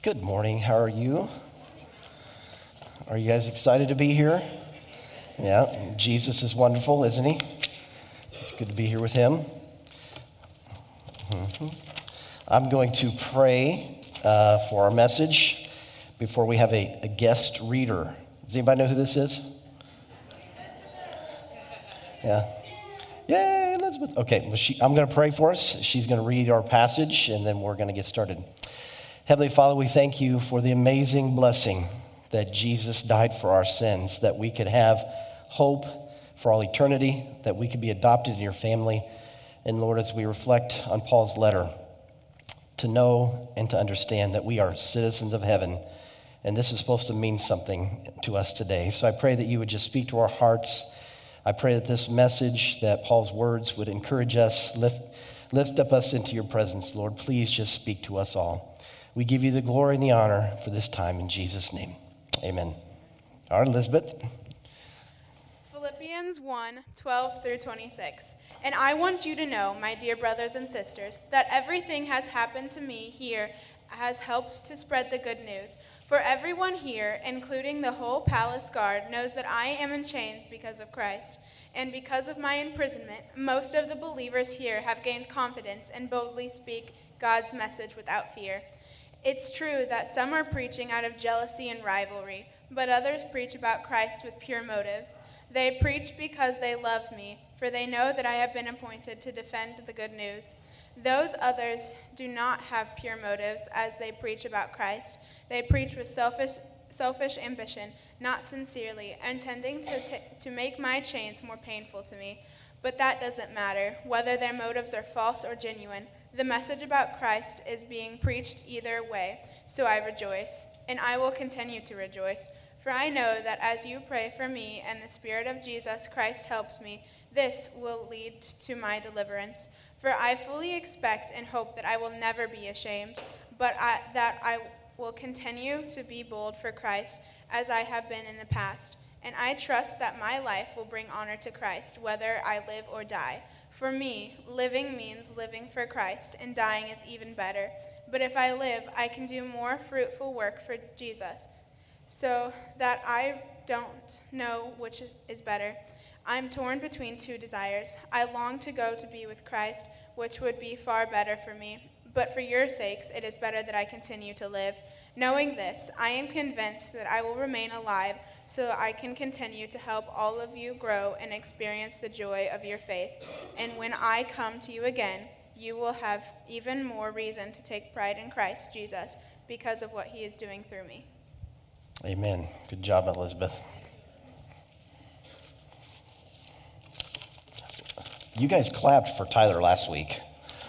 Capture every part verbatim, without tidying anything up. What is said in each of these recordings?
Good morning. How are you? Are you guys excited to be here? Yeah, Jesus is wonderful, isn't he? It's good to be here with him. Mm-hmm. I'm going to pray uh, for our message before we have a, a guest reader. Does anybody know who this is? Yeah. Yay, Elizabeth. Okay, well, she, I'm going to pray for us. She's going to read our passage, and then we're going to get started. Heavenly Father, we thank you for the amazing blessing that Jesus died for our sins, that we could have hope for all eternity, that we could be adopted in your family. And Lord, as we reflect on Paul's letter, to know and to understand that we are citizens of heaven, and this is supposed to mean something to us today. So I pray that you would just speak to our hearts. I pray that this message, that Paul's words would encourage us, lift, lift up us into your presence. Lord, please just speak to us all. We give you the glory and the honor for this time in Jesus' name. Amen. All right, Elizabeth. Philippians one, twelve through twenty-six. And I want you to know, my dear brothers and sisters, that everything has happened to me here has helped to spread the good news. For everyone here, including the whole palace guard, knows that I am in chains because of Christ. And because of my imprisonment, most of the believers here have gained confidence and boldly speak God's message without fear. It's true that some are preaching out of jealousy and rivalry, but others preach about Christ with pure motives. They preach because they love me, for they know that I have been appointed to defend the good news. Those others do not have pure motives as they preach about Christ. They preach with selfish, selfish ambition, not sincerely, intending to, t- to make my chains more painful to me. But that doesn't matter, whether their motives are false or genuine. The message about Christ is being preached either way, so I rejoice, and I will continue to rejoice. For I know that as you pray for me and the Spirit of Jesus Christ helps me, this will lead to my deliverance. For I fully expect and hope that I will never be ashamed, but I, that I will continue to be bold for Christ as I have been in the past. And I trust that my life will bring honor to Christ, whether I live or die. For me, living means living for Christ, and dying is even better. But if I live, I can do more fruitful work for Jesus, so that I don't know which is better. I'm torn between two desires. I long to go to be with Christ, which would be far better for me. But for your sakes, it is better that I continue to live. Knowing this, I am convinced that I will remain alive, so I can continue to help all of you grow and experience the joy of your faith. And when I come to you again, you will have even more reason to take pride in Christ Jesus because of what he is doing through me. Amen. Good job, Elizabeth. You guys clapped for Tyler last week.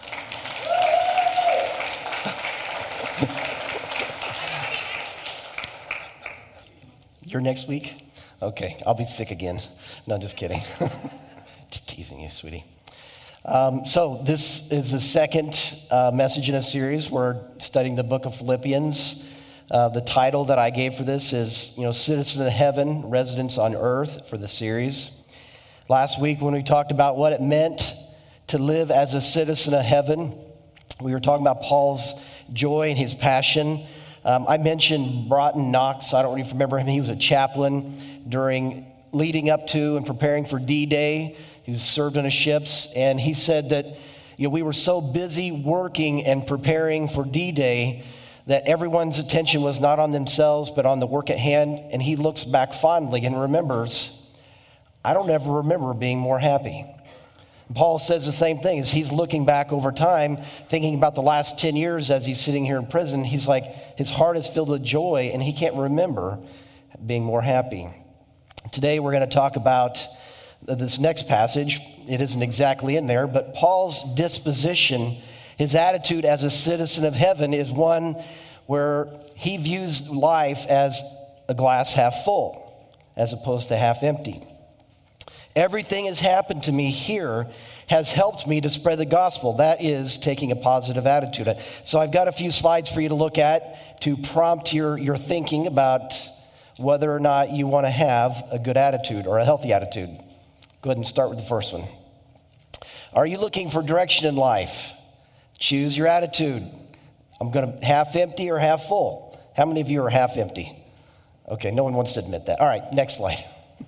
You're next week? Okay, I'll be sick again. No, just kidding. Just teasing you, sweetie. Um, so this is the second uh, message in a series. We're studying the book of Philippians. Uh, the title that I gave for this is, you know, Citizen of Heaven, Residence on Earth for the series. Last week when we talked about what it meant to live as a citizen of heaven, we were talking about Paul's joy and his passion. Um, I mentioned Broughton Knox. I don't really remember him. He was a chaplain during leading up to and preparing for D-Day. He was served on his ships, and he said that, you know, we were so busy working and preparing for D-Day that everyone's attention was not on themselves but on the work at hand. And he looks back fondly and remembers, I don't ever remember being more happy. Paul says the same thing as he's looking back over time, thinking about the last ten years as he's sitting here in prison. He's like, his heart is filled with joy, and he can't remember being more happy. Today we're going to talk about this next passage. It isn't exactly in there, but Paul's disposition, his attitude as a citizen of heaven is one where he views life as a glass half full, as opposed to half empty. Everything has happened to me here has helped me to spread the gospel. That is taking a positive attitude. So I've got a few slides for you to look at to prompt your, your thinking about whether or not you want to have a good attitude or a healthy attitude. Go ahead and start with the first one. Are you looking for direction in life? Choose your attitude. I'm going to half empty or half full. How many of you are half empty? Okay, no one wants to admit that. All right, next slide.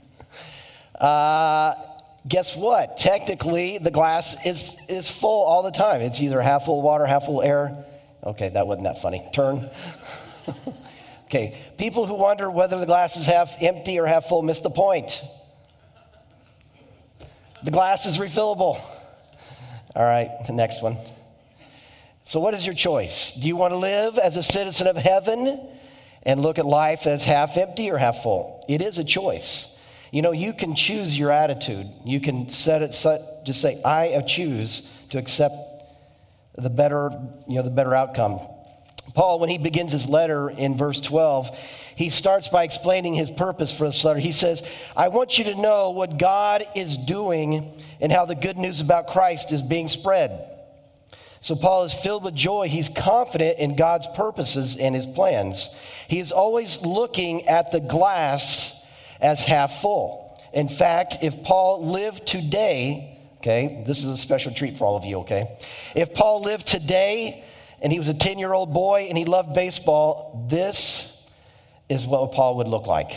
uh, guess what? Technically, the glass is, is full all the time. It's either half full of water, half full of air. Okay, that wasn't that funny. Turn. Okay, people who wonder whether the glass is half empty or half full miss the point. The glass is refillable. All right, the next one. So what is your choice? Do you want to live as a citizen of heaven and look at life as half empty or half full? It is a choice. You know, you can choose your attitude. You can set it, set, just say, I choose to accept the better, you know, the better outcome. Paul, when he begins his letter in verse twelve, he starts by explaining his purpose for this letter. He says, I want you to know what God is doing and how the good news about Christ is being spread. So Paul is filled with joy. He's confident in God's purposes and his plans. He is always looking at the glass as half full. In fact, if Paul lived today, okay, this is a special treat for all of you, okay? If Paul lived today and he was a ten-year-old boy and he loved baseball, this is what Paul would look like.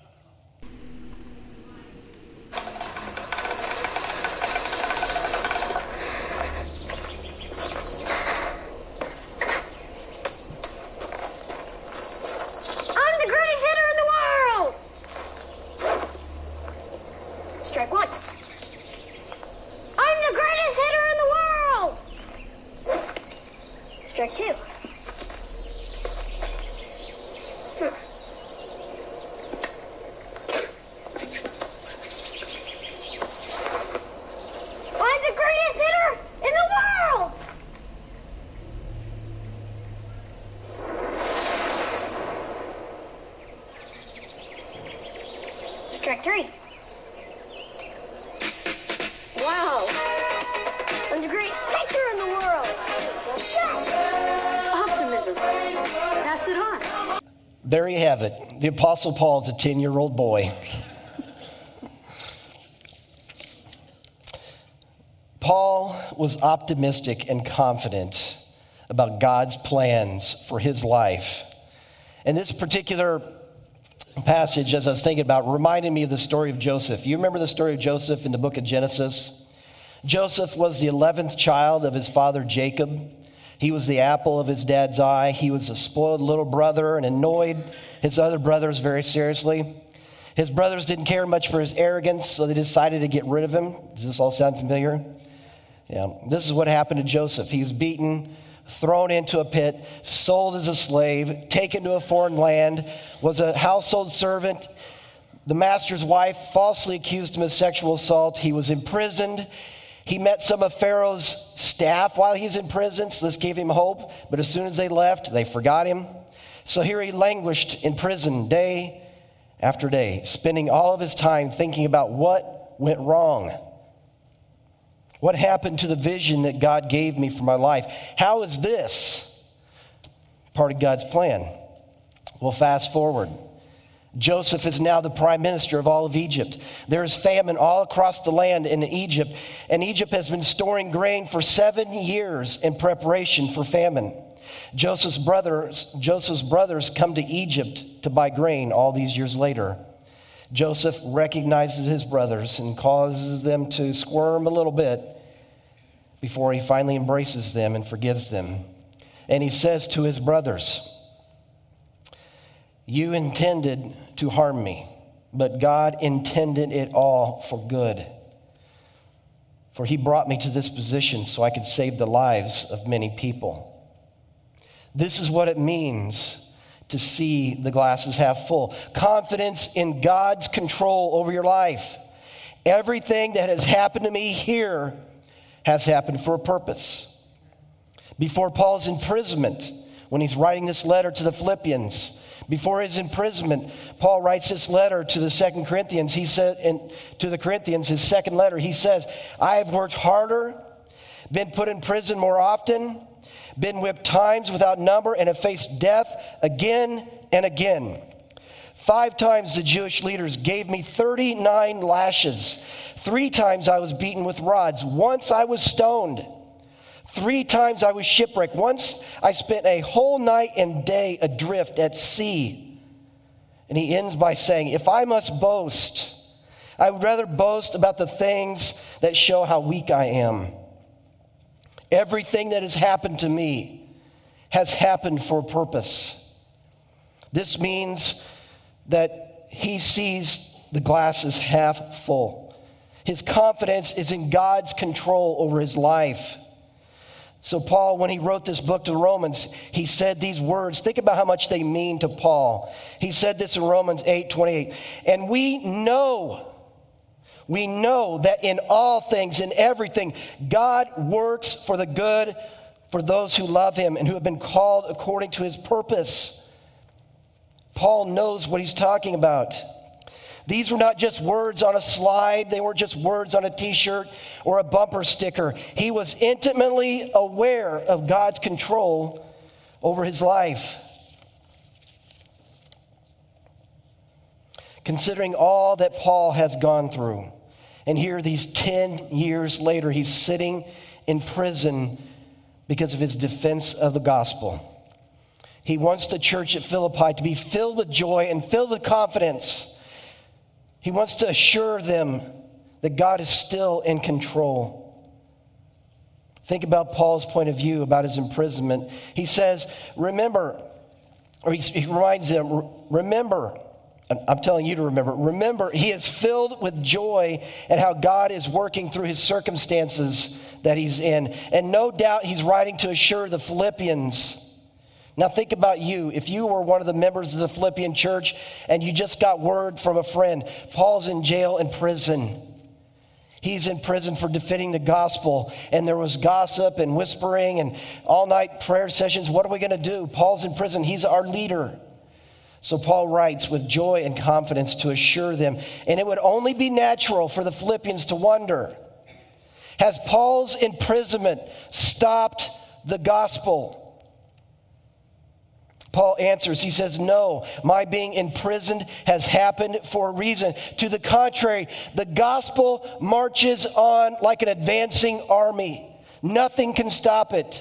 Strike one. I'm the greatest hitter in the world! Strike two. Hmm. I'm the greatest hitter in the world! Strike three. Wow, I'm the greatest pitcher in the world. Optimism. Pass it on. There you have it. The Apostle Paul is a ten-year-old boy. Paul was optimistic and confident about God's plans for his life. And this particular passage, as I was thinking about, reminded me of the story of Joseph. You remember the story of Joseph in the book of Genesis? Joseph was the eleventh child of his father Jacob. He was the apple of his dad's eye. He was a spoiled little brother and annoyed his other brothers very seriously. His brothers didn't care much for his arrogance, so they decided to get rid of him. Does this all sound familiar? Yeah. This is what happened to Joseph. He was beaten, thrown into a pit, sold as a slave, taken to a foreign land, was a household servant. The master's wife falsely accused him of sexual assault. He was imprisoned. He met some of Pharaoh's staff while he was in prison, so this gave him hope. But as soon as they left, they forgot him. So here he languished in prison day after day, spending all of his time thinking about what went wrong. What happened to the vision that God gave me for my life? How is this part of God's plan? Well, fast forward. Joseph is now the prime minister of all of Egypt. There is famine all across the land in Egypt, and Egypt has been storing grain for seven years in preparation for famine. Joseph's brothers, Joseph's brothers come to Egypt to buy grain all these years later. Joseph recognizes his brothers and causes them to squirm a little bit before he finally embraces them and forgives them. And he says to his brothers, "You intended to harm me, but God intended it all for good. For he brought me to this position so I could save the lives of many people." This is what it means to see the glasses half full. Confidence in God's control over your life. Everything that has happened to me here has happened for a purpose. Before Paul's imprisonment, when he's writing this letter to the Philippians, before his imprisonment, Paul writes this letter to the Second Corinthians. He said, and to the Corinthians, his second letter, he says, "I have worked harder, been put in prison more often, been whipped times without number, and have faced death again and again. Five times the Jewish leaders gave me thirty-nine lashes. Three times I was beaten with rods. Once I was stoned. Three times I was shipwrecked. Once I spent a whole night and day adrift at sea. And he ends by saying, if I must boast, I would rather boast about the things that show how weak I am. Everything that has happened to me has happened for a purpose. This means that he sees the glass as half full. His confidence is in God's control over his life. So Paul, when he wrote this book to the Romans, he said these words. Think about how much they mean to Paul. He said this in Romans eight twenty-eight. And we know, we know that in all things, in everything, God works for the good for those who love him and who have been called according to his purpose. Paul knows what he's talking about. These were not just words on a slide. They weren't just words on a t-shirt or a bumper sticker. He was intimately aware of God's control over his life. Considering all that Paul has gone through, and here these ten years later, he's sitting in prison because of his defense of the gospel. He wants the church at Philippi to be filled with joy and filled with confidence. He wants to assure them that God is still in control. Think about Paul's point of view about his imprisonment. He says, remember, or he, he reminds them, remember, I'm telling you to remember, remember, he is filled with joy at how God is working through his circumstances that he's in. And no doubt he's writing to assure the Philippians. Now think about you. If you were one of the members of the Philippian church and you just got word from a friend, Paul's in jail in prison. He's in prison for defending the gospel, and there was gossip and whispering and all-night prayer sessions. What are we going to do? Paul's in prison. He's our leader. So Paul writes with joy and confidence to assure them, and it would only be natural for the Philippians to wonder, has Paul's imprisonment stopped the gospel? Paul answers, he says, no, my being imprisoned has happened for a reason. To the contrary, the gospel marches on like an advancing army. Nothing can stop it.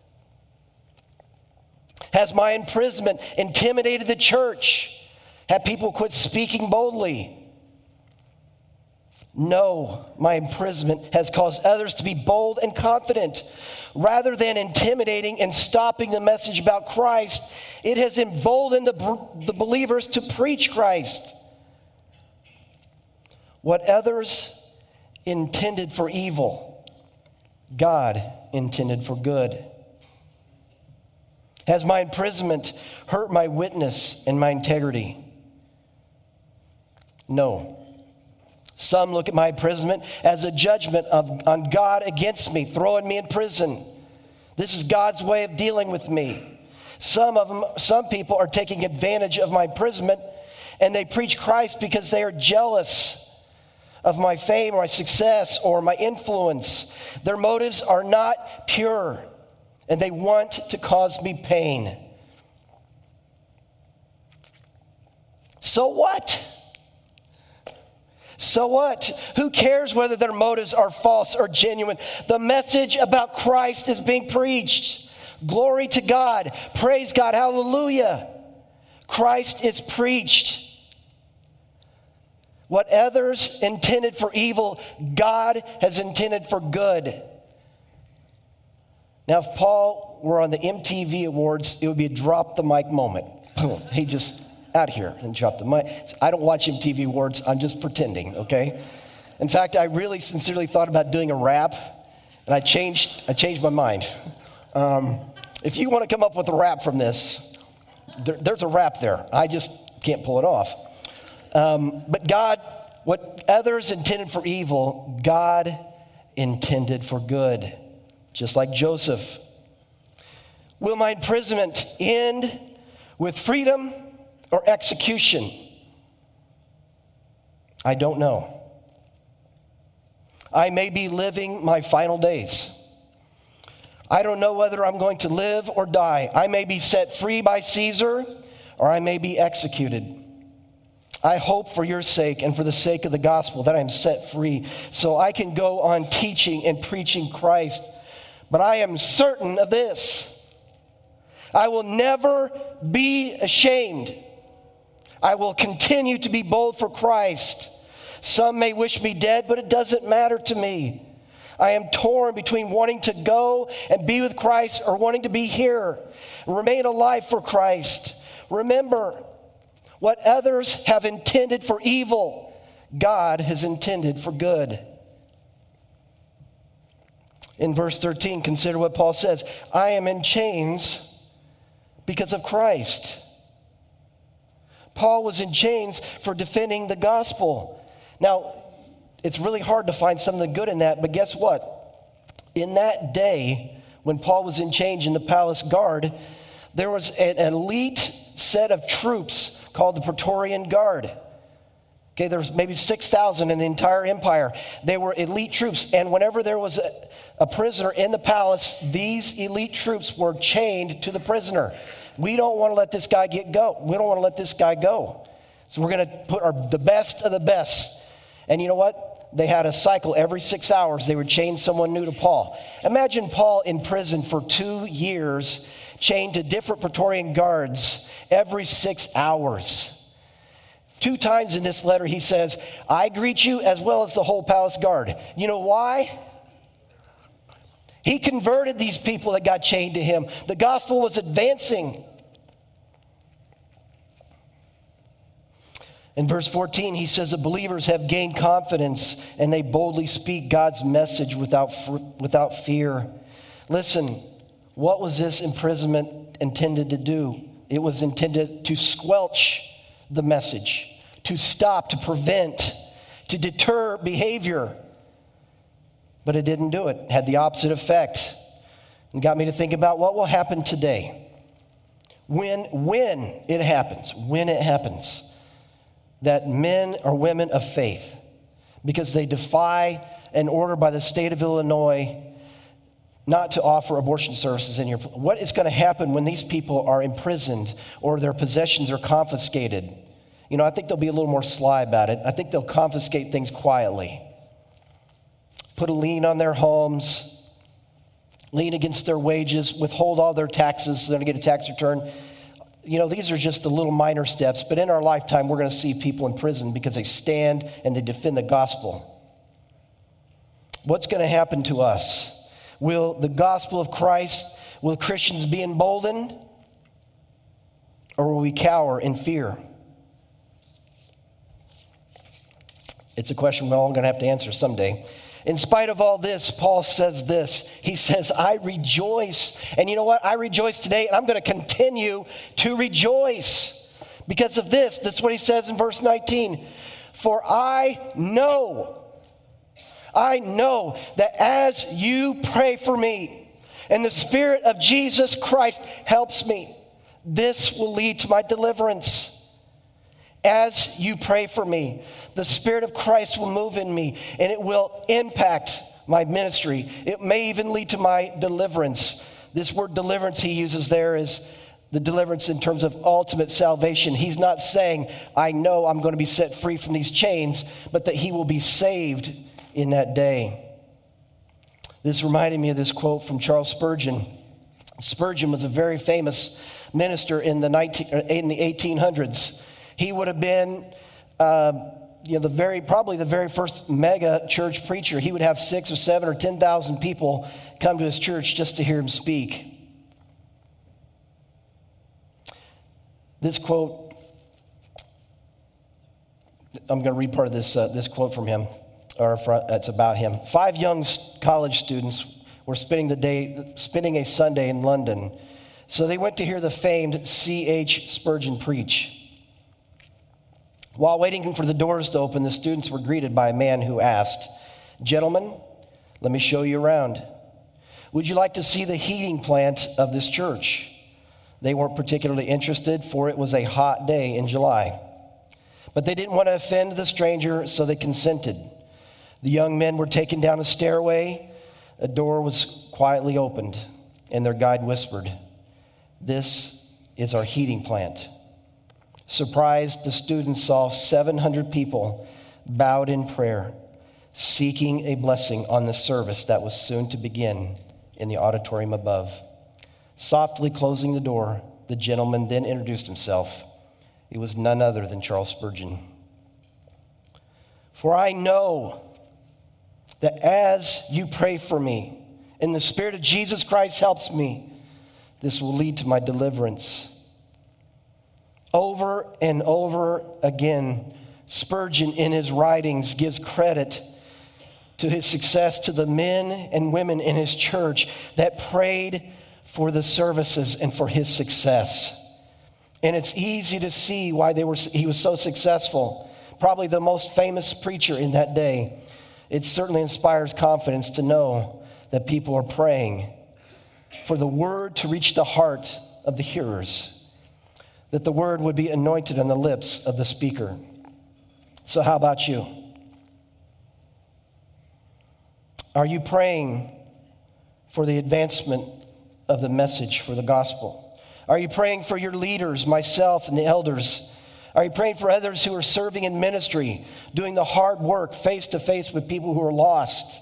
Has my imprisonment intimidated the church? Have people quit speaking boldly? No, my imprisonment has caused others to be bold and confident. Rather than intimidating and stopping the message about Christ, it has emboldened the, the believers to preach Christ. What others intended for evil, God intended for good. Has my imprisonment hurt my witness and my integrity? No. Some look at my imprisonment as a judgment of, on God against me, throwing me in prison. This is God's way of dealing with me. Some of them, some people are taking advantage of my imprisonment, and they preach Christ because they are jealous of my fame or my success or my influence. Their motives are not pure, and they want to cause me pain. So what? So what? Who cares whether their motives are false or genuine? The message about Christ is being preached. Glory to God. Praise God. Hallelujah. Christ is preached. What others intended for evil, God has intended for good. Now, if Paul were on the M T V Awards, it would be a drop the mic moment. He just out here and drop the mic. I don't watch M T V Awards. I'm just pretending, okay? In fact, I really sincerely thought about doing a rap, and I changed I changed my mind. Um, if you want to come up with a rap from this, there, there's a rap there. I just can't pull it off. Um, but God, what others intended for evil, God intended for good, just like Joseph. Will my imprisonment end with freedom or execution? I don't know. I may be living my final days. I don't know whether I'm going to live or die. I may be set free by Caesar, or I may be executed. I hope for your sake and for the sake of the gospel that I'm set free so I can go on teaching and preaching Christ. But I am certain of this: I will never be ashamed. I will continue to be bold for Christ. Some may wish me dead, but it doesn't matter to me. I am torn between wanting to go and be with Christ or wanting to be here, remain alive for Christ. Remember, what others have intended for evil, God has intended for good. In verse thirteen, consider what Paul says. I am in chains because of Christ. Paul was in chains for defending the gospel. Now, it's really hard to find something good in that, but guess what? In that day, when Paul was in chains in the palace guard, there was an elite set of troops called the Praetorian Guard. Okay, there was maybe six thousand in the entire empire. They were elite troops, and whenever there was a, a prisoner in the palace, these elite troops were chained to the prisoner. We don't want to let this guy get go. We don't want to let this guy go. So we're going to put our, the best of the best. And you know what? They had a cycle every six hours. They would chain someone new to Paul. Imagine Paul in prison for two years, chained to different Praetorian guards every six hours. Two times in this letter he says, I greet you as well as the whole palace guard. You know why? He converted these people that got chained to him. The gospel was advancing. In verse fourteen, he says that believers have gained confidence and they boldly speak God's message without, without fear. Listen, what was this imprisonment intended to do? It was intended to squelch the message, to stop, to prevent, to deter behavior. But it didn't do it. It had the opposite effect. And got me to think about what will happen today. When, when it happens, when it happens, that men or women of faith, because they defy an order by the state of Illinois not to offer abortion services in your, what is going to happen when these people are imprisoned or their possessions are confiscated? You know, I think they'll be a little more sly about it. I think they'll confiscate things quietly. Put a lien on their homes, lien against their wages, withhold all their taxes so they're going to get a tax return. You know, these are just the little minor steps, but in our lifetime, we're going to see people in prison because they stand and they defend the gospel. What's going to happen to us? Will the gospel of Christ, will Christians be emboldened, or will we cower in fear? It's a question we're all going to have to answer someday. In spite of all this, Paul says this. He says, I rejoice. And you know what? I rejoice today, and I'm going to continue to rejoice because of this. That's what he says in verse nineteen. For I know, I know that as you pray for me, and the Spirit of Jesus Christ helps me, this will lead to my deliverance. As you pray for me, the Spirit of Christ will move in me, and it will impact my ministry. It may even lead to my deliverance. This word deliverance he uses there is the deliverance in terms of ultimate salvation. He's not saying, I know I'm going to be set free from these chains, but that he will be saved in that day. This reminded me of this quote from Charles Spurgeon. Spurgeon was a very famous minister in the, nineteen, in the eighteen hundreds. He would have been, uh, you know, the very probably the very first mega church preacher. He would have six or seven or ten thousand people come to his church just to hear him speak. This quote, I'm going to read part of this uh, this quote from him, or from, it's about him. Five young college students were spending the day, spending a Sunday in London, so they went to hear the famed C H Spurgeon preach. While waiting for the doors to open, the students were greeted by a man who asked, Gentlemen, let me show you around. Would you like to see the heating plant of this church? They weren't particularly interested, for it was a hot day in July. But they didn't want to offend the stranger, so they consented. The young men were taken down a stairway. A door was quietly opened, and their guide whispered, This is our heating plant. Surprised, the students saw seven hundred people bowed in prayer, seeking a blessing on the service that was soon to begin in the auditorium above. Softly closing the door, the gentleman then introduced himself. It was none other than Charles Spurgeon. For I know that as you pray for me, and the Spirit of Jesus Christ helps me, this will lead to my deliverance. Over and over again, Spurgeon in his writings gives credit to his success to the men and women in his church that prayed for the services and for his success. And it's easy to see why they were, he was so successful. Probably the most famous preacher in that day. It certainly inspires confidence to know that people are praying for the word to reach the heart of the hearers, that the word would be anointed on the lips of the speaker. So how about you? Are you praying for the advancement of the message for the gospel? Are you praying for your leaders, myself and the elders? Are you praying for others who are serving in ministry, doing the hard work face to face with people who are lost?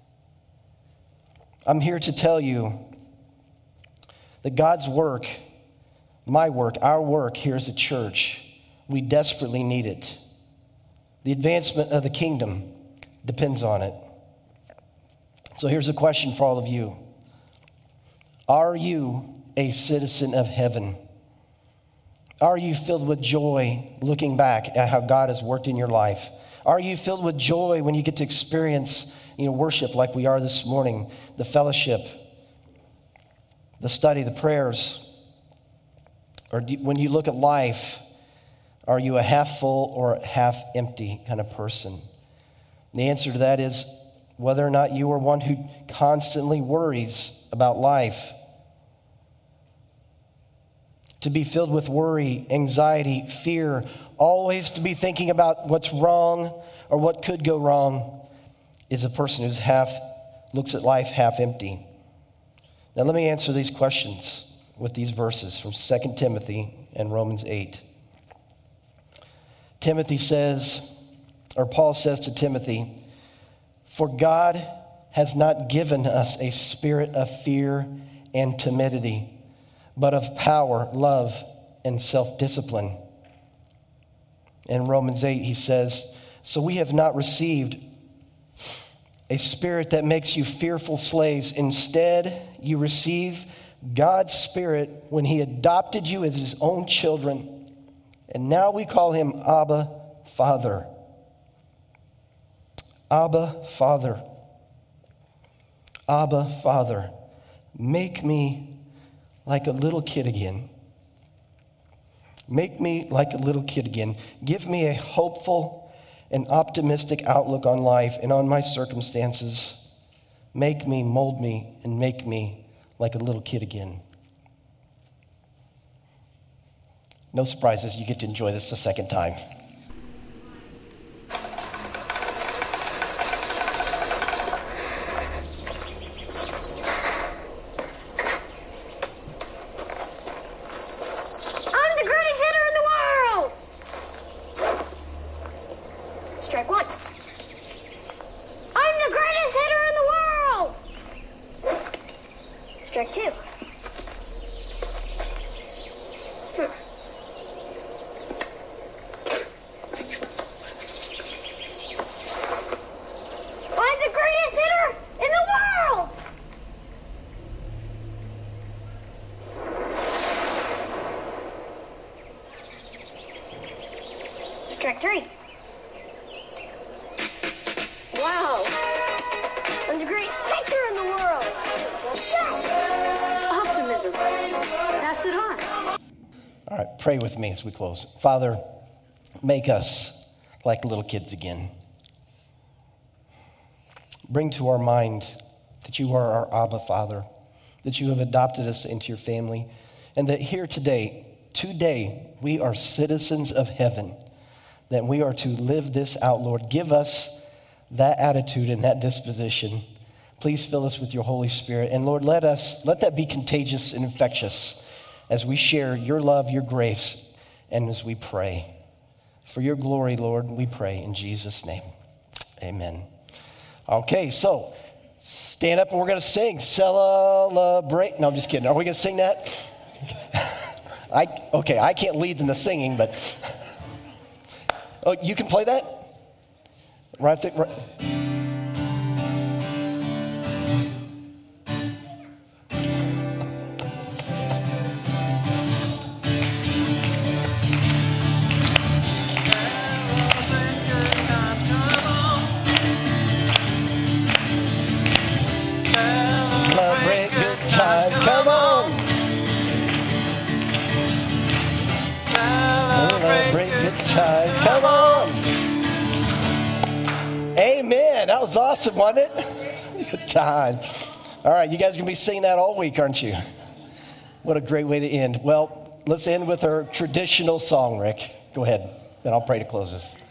I'm here to tell you that God's work, my work, our work here as a church, we desperately need it. The advancement of the kingdom depends on it. So here's a question for all of you. Are you a citizen of heaven? Are you filled with joy looking back at how God has worked in your life? Are you filled with joy when you get to experience, you know, worship like we are this morning, the fellowship, the study, the prayers? Or do, when you look at life, are you a half full or half empty kind of person? The answer to that is whether or not you are one who constantly worries about life. To be filled with worry, anxiety, fear, always to be thinking about what's wrong or what could go wrong is a person who's half, looks at life half empty. Now let me answer these questions with these verses from Second Timothy and Romans eight. Timothy says, or Paul says to Timothy, for God has not given us a spirit of fear and timidity, but of power, love, and self-discipline. In Romans eight, he says, so we have not received a spirit that makes you fearful slaves. Instead, you receive God's Spirit when he adopted you as his own children. And now we call him Abba, Father. Abba, Father. Abba, Father. Make me like a little kid again. Make me like a little kid again. Give me a hopeful and optimistic outlook on life and on my circumstances. Make me, mold me, and make me like a little kid again. No surprises, you get to enjoy this a second time. Strike one. I'm the greatest hitter in the world! Strike two. Hmm. I'm the greatest hitter in the world! Strike three. Wow, I'm the greatest pitcher in the world. Optimism. Pass it on. All right, pray with me as we close. Father, make us like little kids again. Bring to our mind that you are our Abba Father, that you have adopted us into your family, and that here today, today, we are citizens of heaven, that we are to live this out, Lord. Give us that attitude and that disposition. Please fill us with your Holy Spirit. And Lord, let us, let that be contagious and infectious as we share your love, your grace, and as we pray. For your glory, Lord, we pray in Jesus' name. Amen. Okay, so stand up and we're going to sing. Celebrate. No, I'm just kidding. Are we going to sing that? I Okay, I can't lead in the singing, but... Oh, you can play that? Right there. Right. Celebrate good times, come on. Celebrate good times, come on. Amen. That was awesome, wasn't it? Good times. All right, you guys are going to be singing that all week, aren't you? What a great way to end. Well, let's end with our traditional song, Rick. Go ahead, then I'll pray to close this.